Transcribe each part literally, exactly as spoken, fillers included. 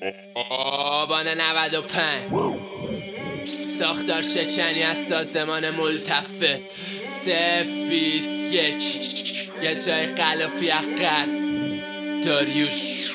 آبان نود و پنج ساختار شکنی از سازمان ملتفه صفر بیست یک یه جای غلافی اقر داریوش.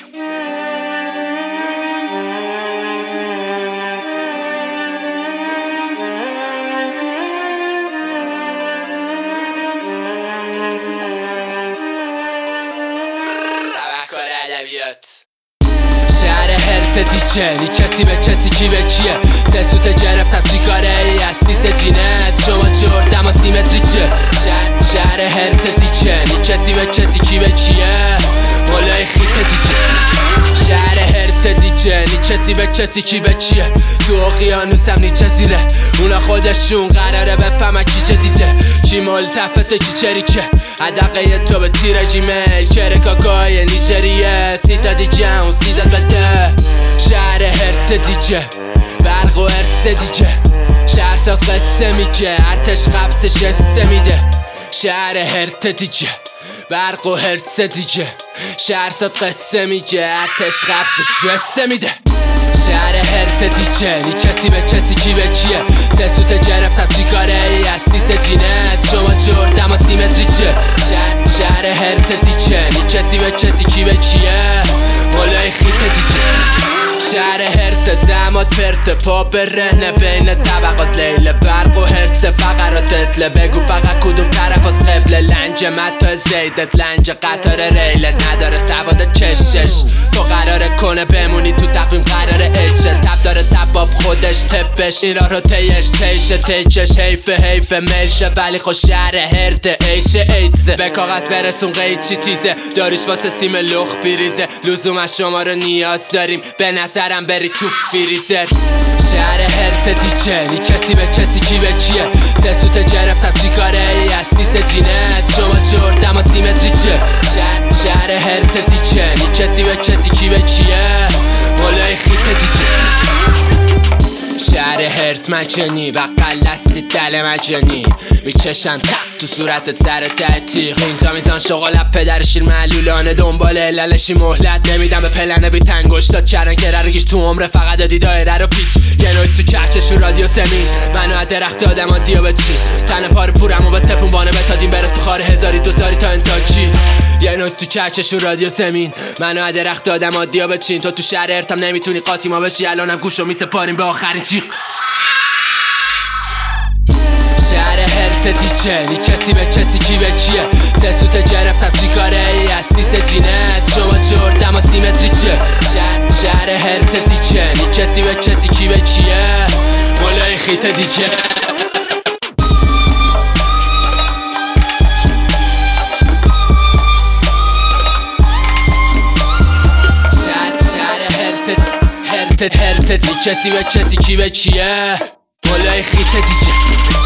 شهر هرت دیجه نی کسی به کسی کی به کیه سه سوت گرفتم چی کاره ای از سیس جینت شما جردم و سیمتری چه شهر, شهر هرت دیجه نی کسی به کسی کی به کیه مولای خیت دیجه شهر هرت دیجه نی کسی به کسی کی به کیه تو اقیانوسم نی چزیره اونا خودشون قراره بفهمن کی چه دیده چی ملتفته چی چریکه عدقه تو به تیر جیمیل کره کاکای نیجریه سیتا دیجه اون سیدات بده شهر هرت دیجه برق و ارتس دیجه شهر ساز قصه میگه ارتش قبسش قصه میده شهر هرت دیجه برق و هرتس دیجه شهر ساز قصه میگه ارتش قبسش قصه میده شهر هرت دیجه نی کسی به کسی کی به کیه سه سوت گرفتم چی کاره ای از سیس جینت شما جردم و سیمتری چه شهر, شهر هرت دیجه نی کسی به کسی کی به کیه مولای خیت دیجه شهر هرت زمات پرت پا به رهنه بین طبقات لیله برق و هرتس فقرات اطله بگو فقط کدوم طرف از قبله لنج متا زیدت لنج قطار ریلت نداره سواد کشش تو قراره کنه بمونی تو تقویم قراره اجه تب داره تباب خودش تپش اینا رو تیش تیشه تیکش حیف حیف میشه ولی خوش شهر هرت ایچ ایتزه به کاغذ برسون قیچی تیزه داریش واسه سیم لخ بیریزه لزوم شما رو نیاز داریم به نظرم بری تو فریزر شهر هرت دیجه نی کسی به کسی کی به کیه سه سوت گرفتم چی کاره ای از سیس جینت شما جردم و سیمتری چه شهر, شهر هرت دیجه نی کسی به کسی کی به کیه مولای خیت دیجه شهر هرت مجانی بقل دستی دل مجانی میکشن تق تو صورتت سر تحتیق اینجا میزان شغلت پدر شیر معلولانه دنبال علالشی مهلت نمیدم به پلنه بی تنگشتات کردن که ررگیش تو عمره فقط دادی دایره رو پیچ یه نویز تو چرچش و رادیو سمین منو از درخت آدم ها دیو به چی تن پار پورم و به تپون بانه بتادیم بره تو خار هزاری دوزاری تا انتاکی یه نویز تو چرچش و رادیو سمین منو از درخت آدم ها دیو به چین تو تو شهر هرتم نمیتونی قاطی ما بشی الانم گوشو میسپاریم به آخرین جیغ شهر هرت دیجه نی کسی به کسی کی به کیه سه سوت گرفتم چی کاره ای از سیس جینت شما جردم و سیمتری چه شهر, شهر هرت دیجه نی کسی به کسی کی به کیه مولای خیت دیجه شهر, شهر هرت هرت هرت دی کسی به کسی کی به کیه مولای خیت دیجه